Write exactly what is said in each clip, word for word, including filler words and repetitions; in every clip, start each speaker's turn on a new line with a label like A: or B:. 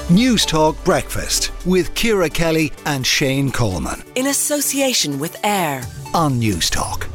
A: News Talk Breakfast with Ciara Kelly and Shane Coleman.
B: In association with AIR
A: on News Talk.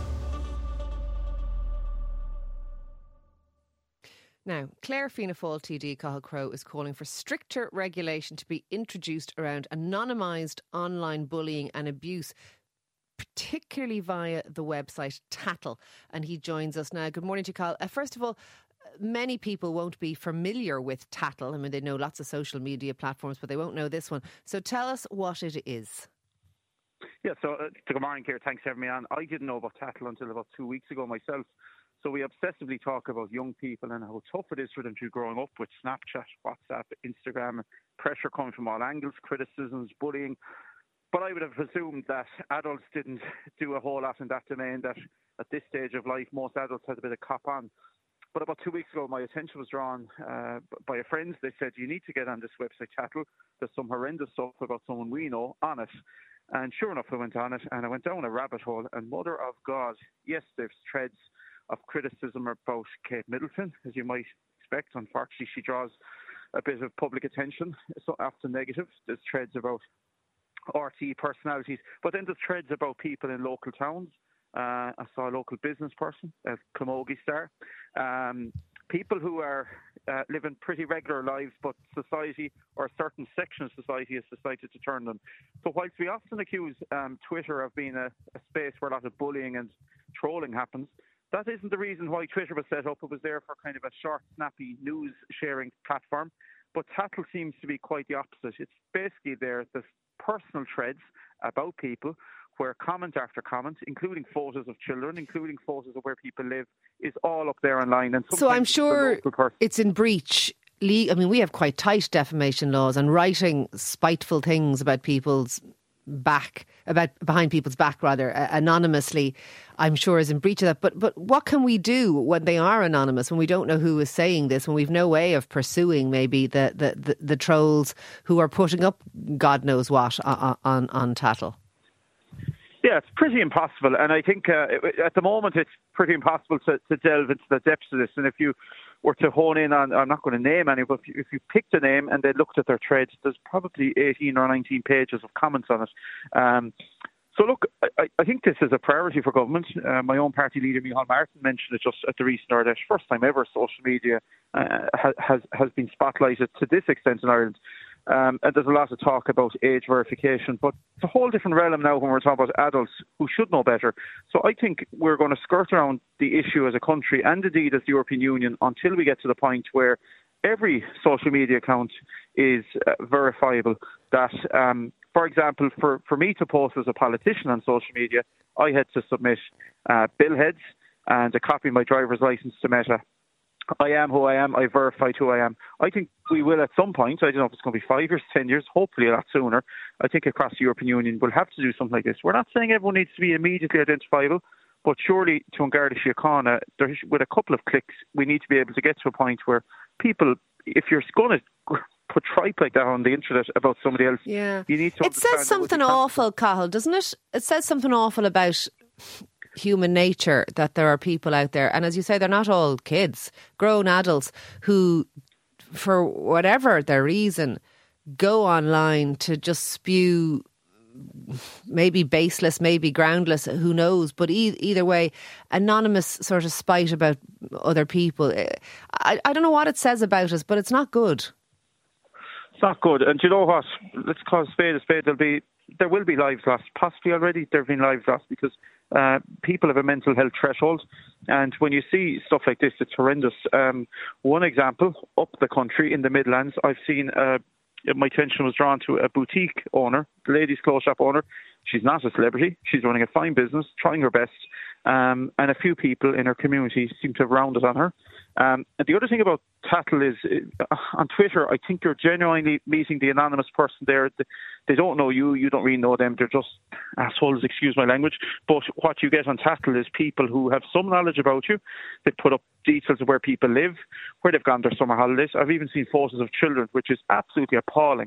C: Now, Claire Fianna Fáil T D Cathal Crowe is calling for stricter regulation to be introduced around anonymised online bullying and abuse, particularly via the website Tattle. And he joins us now. Good morning to you, Cathal. Uh, first of all, many people won't be familiar with Tattle. I mean, they know lots of social media platforms, but they won't know this one. So tell us what it is.
D: Yeah, so uh, good morning, Ciara. Thanks for having me on. I didn't know about Tattle until about two weeks ago myself. So we obsessively talk about young people and how tough it is for them to be growing up with Snapchat, WhatsApp, Instagram, pressure coming from all angles, criticisms, bullying. But I would have presumed that adults didn't do a whole lot in that domain, that at this stage of life, most adults had a bit of cop on. But about two weeks ago, my attention was drawn uh, by a friend. They said, you need to get on this website, Tattle. There's some horrendous stuff about someone we know on it. And sure enough, I went on it and I went down a rabbit hole. And mother of God, yes, there's threads of criticism about Kate Middleton, as you might expect. Unfortunately, she draws a bit of public attention, so often negative. There's threads about R T personalities, but then there's threads about people in local towns. Uh, I saw a local business person, a Camogie star, um, people who are uh, living pretty regular lives, but society or a certain section of society has decided to turn them. So whilst we often accuse um, Twitter of being a, a space where a lot of bullying and trolling happens, that isn't the reason why Twitter was set up. It was there for kind of a short, snappy news sharing platform. But Tattle seems to be quite the opposite. It's basically there, there's personal threads about people where comment after comment, including photos of children, including photos of where people live, is all up there online. And
C: so I'm sure it's in breach. I mean, we have quite tight defamation laws, and writing spiteful things about people's back, about behind people's back rather, uh, anonymously, I'm sure is in breach of that. But but what can we do when they are anonymous, when we don't know who is saying this, when we've no way of pursuing maybe the the, the, the trolls who are putting up God knows what on, on, on Tattle?
D: Yeah, it's pretty impossible. And I think uh, at the moment it's pretty impossible to, to delve into the depths of this. And if you were to hone in on, I'm not going to name any, but if you, if you picked a name and they looked at their threads, there's probably eighteen or nineteen pages of comments on it. Um, so look, I, I think this is a priority for government. Uh, my own party leader, Micheál Martin, mentioned it just at the recent R D H. First time ever social media uh, has, has been spotlighted to this extent in Ireland. Um, and there's a lot of talk about age verification, but it's a whole different realm now when we're talking about adults who should know better. So I think we're going to skirt around the issue as a country and indeed as the European Union until we get to the point where every social media account is uh, verifiable. That, um, for example, for, for me to post as a politician on social media, I had to submit uh, billheads and a copy of my driver's licence to Meta. I am who I am. I verified who I am. I think we will at some point. I don't know if it's going to be five years, ten years, hopefully a lot sooner. I think across the European Union we'll have to do something like this. We're not saying everyone needs to be immediately identifiable, but surely to an Garda Síochána, with a couple of clicks, we need to be able to get to a point where people, if you're going to put tripe like that on the internet about somebody else,
C: yeah.
D: you need to
C: It says something awful, Cathal, doesn't it? It says something awful about human nature, that there are people out there, and as you say, they're not all kids, grown adults who, for whatever their reason, go online to just spew maybe baseless, maybe groundless, who knows, but e- either way, anonymous sort of spite about other people. I, I don't know what it says about us, but it's not good.
D: It's not good. And do you know what? Let's call a spade a spade. There'll be, there will be lives lost. Possibly already there have been lives lost because uh, people have a mental health threshold. And when you see stuff like this, it's horrendous. Um, one example, up the country in the Midlands, I've seen uh, my attention was drawn to a boutique owner, the ladies' clothes shop owner. She's not a celebrity. She's running a fine business, trying her best. Um, and a few people in her community seem to have rounded on her. Um, and the other thing about Tattle is, uh, on Twitter, I think you're genuinely meeting the anonymous person there. They don't know you, you don't really know them, they're just assholes, excuse my language. But what you get on Tattle is people who have some knowledge about you. They put up details of where people live, where they've gone their summer holidays. I've even seen photos of children, which is absolutely appalling.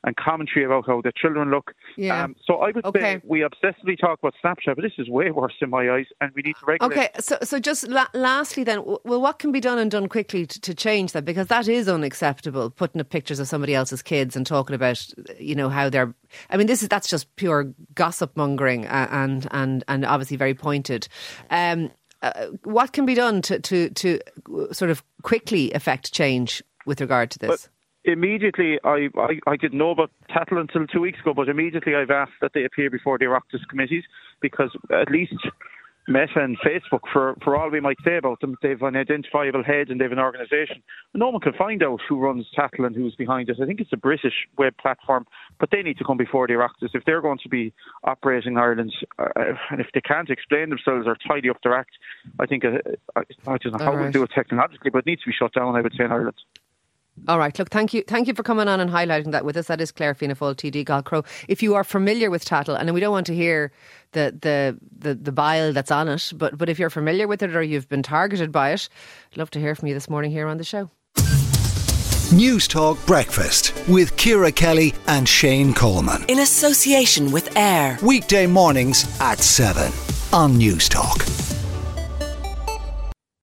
D: and commentary about how the children look.
C: Yeah.
D: Um, so I would
C: Okay.
D: say we obsessively talk about Snapchat, but this is way worse in my eyes, and we need to regulate.
C: Okay, so so just la- lastly then, w- well, what can be done and done quickly to, to change that? Because that is unacceptable, putting up pictures of somebody else's kids and talking about, you know, how they're... I mean, this is that's just pure gossip mongering uh, and, and, and obviously very pointed. Um, uh, what can be done to, to, to sort of quickly affect change with regard to this?
D: But immediately, I, I, I didn't know about Tattle until two weeks ago, but immediately I've asked that they appear before the Oireachtas committees, because at least Meta and Facebook, for, for all we might say about them, they've an identifiable head and they've an organisation. No one can find out who runs Tattle and who's behind it. I think it's a British web platform, but they need to come before the Oireachtas if they're going to be operating in Ireland. Uh, and if they can't explain themselves or tidy up their act, I think, uh, I, I don't know how
C: All right.
D: we'll do it technologically, but it needs to be shut down, I would say, in Ireland.
C: All right, look, thank you thank you for coming on and highlighting that with us. That is Claire Fianna Fáil, T D Galcrow. If you are familiar with Tattle, and we don't want to hear the, the, the, the bile that's on it, but, but if you're familiar with it or you've been targeted by it, I'd love to hear from you this morning here on the show.
A: News Talk Breakfast with Ciara Kelly and Shane Coleman.
B: In association with AIR.
A: Weekday mornings at seven on News Talk.